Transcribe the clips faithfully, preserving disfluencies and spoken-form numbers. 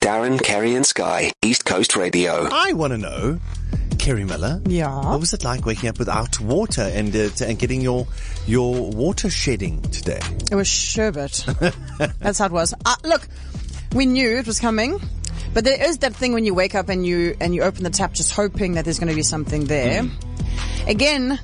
Darren, Kerry and Sky, East Coast Radio. I want to know, Kerry Miller. Yeah. What was it like waking up without water and uh, t- and getting your your water shedding today? It was sherbet. That's how it was. Uh, look, we knew it was coming, but there is that thing when you wake up and you and you open the tap just hoping that there's going to be something there. Mm. Again,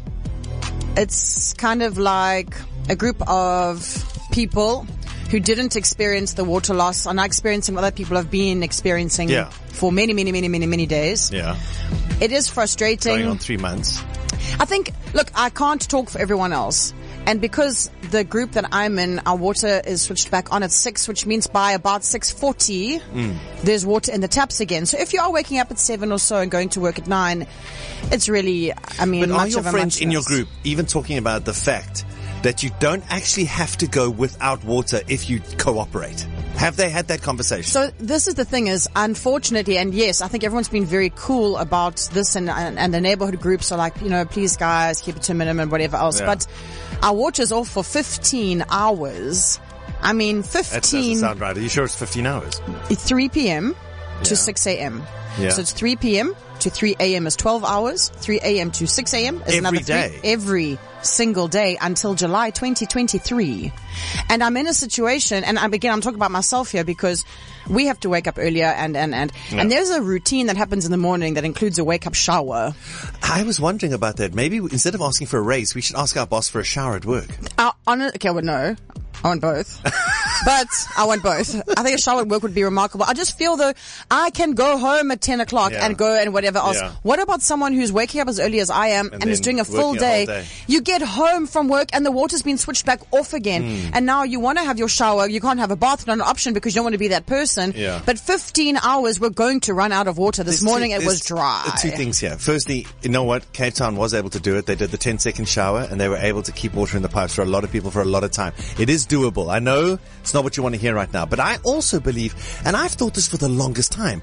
it's kind of like a group of people who didn't experience the water loss are now experiencing what other people have been experiencing yeah. for many, many, many, many, many days. Yeah. It is frustrating. Going on three months. I think, look, I can't talk for everyone else. And because the group that I'm in, our water is switched back on at six, which means by about six forty, mm. there's water in the taps again. So if you are waking up at seven or so and going to work at nine, it's really, I mean, but much are your of a friends muchness. in your group even talking about the fact that you don't actually have to go without water if you cooperate? Have they had that conversation? So this is the thing is, unfortunately, and yes, I think everyone's been very cool about this, and and, and the neighborhood groups are like, you know, please guys, keep it to a minimum and whatever else. Yeah. But our water's off for fifteen hours. I mean, fifteen. That doesn't sound right. Are you sure it's fifteen hours? three p.m. to yeah. six a.m. Yeah. So it's three p.m. to three a.m. is twelve hours. three a.m. to six a.m. is every another three. Day. Every single day until July twenty twenty-three. And I'm in a situation, and I'm, again, I'm talking about myself here because we have to wake up earlier and, and, and, yeah. and there's a routine that happens in the morning that includes a wake up shower. I was wondering about that. Maybe instead of asking for a raise, we should ask our boss for a shower at work. Uh, on a, okay, well, no. I want both. But I want both. I think a shower at work would be remarkable. I just feel though, I can go home at ten o'clock yeah. and go and whatever else. Yeah. What about someone who's waking up as early as I am and, and is doing a full day? A day? You get home from work and the water's been switched back off again. Mm. And now you want to have your shower. You can't have a bath, not an option because you don't want to be that person. Yeah. But fifteen hours, we're going to run out of water. This there's morning two, it was dry. Two things here. Firstly, you know what? Cape Town was able to do it. They did the ten second shower and they were able to keep water in the pipes for a lot of people for a lot of time. It is doable. I know it's not what you want to hear right now, but I also believe, and I've thought this for the longest time,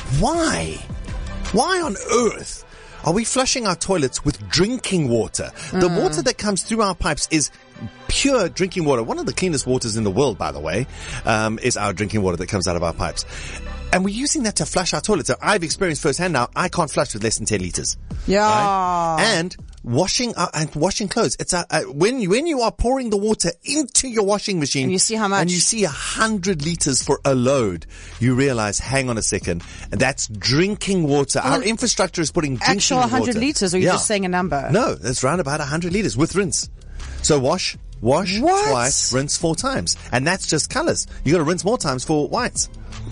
why, why on earth are we flushing our toilets with drinking water? Mm. The water that comes through our pipes is pure drinking water. One of the cleanest waters in the world, by the way, um, is our drinking water that comes out of our pipes. And we're using that to flush our toilets. So I've experienced firsthand now, I can't flush with less than ten liters. Yeah. Right? And washing uh, and washing clothes. It's a, uh, when you, when you are pouring the water into your washing machine. And you see how much. And you see a hundred liters for a load. You realize, hang on a second. That's drinking water. Well, our infrastructure is putting drinking actual water. one hundred liters, or are you yeah. just saying a number? No, it's around about one hundred liters with rinse. So wash, wash what? twice, rinse four times. And that's just colors. You gotta rinse more times for whites.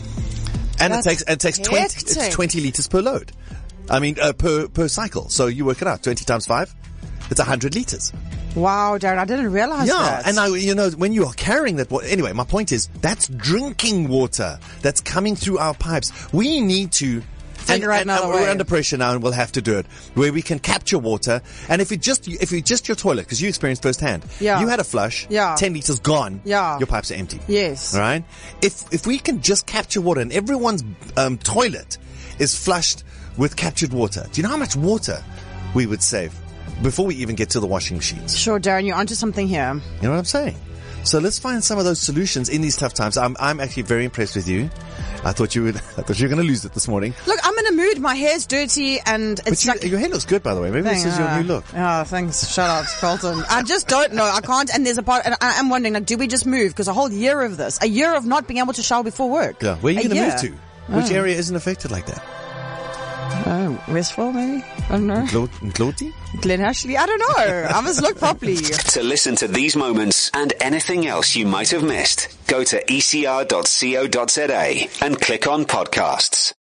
And That's it takes, it takes twenty, hectic. it's twenty liters per load. I mean, uh, per, per cycle. So you work it out. twenty times five. It's one hundred liters. Wow, Darren, I didn't realize yeah, that. Yeah, and I, you know, when you are carrying that water, anyway, my point is, that's drinking water that's coming through our pipes. We need to figure out another way. We're under pressure now and we'll have to do it, where we can capture water. And if it just, if it just your toilet, because you experienced firsthand, yeah. you had a flush, yeah. ten liters gone, yeah. your pipes are empty. Yes. All right? If, if we can just capture water and everyone's um, toilet is flushed with captured water, do you know how much water we would save before we even get to the washing machines? Sure, Darren, you're onto something here. You know what I'm saying? So let's find some of those solutions in these tough times. I'm, I'm actually very impressed with you. I thought you would, I thought you were going to lose it this morning. Look, I'm in a mood. My hair's dirty and it's but you, like, your hair looks good, by the way. Maybe thing, this is uh, your new look. Oh, thanks. Shut up, Colton. I just don't know. I can't. And there's a part, and I am wondering, like, do we just move? Because a whole year of this, a year of not being able to shower before work. Yeah. Where are you going to move to? Oh. Which area isn't affected like that? Oh, Westville, maybe? I don't know. Gloti? Glen Ashley? I don't know. I must look properly. To listen to these moments and anything else you might have missed, go to e c r dot co dot z a and click on podcasts.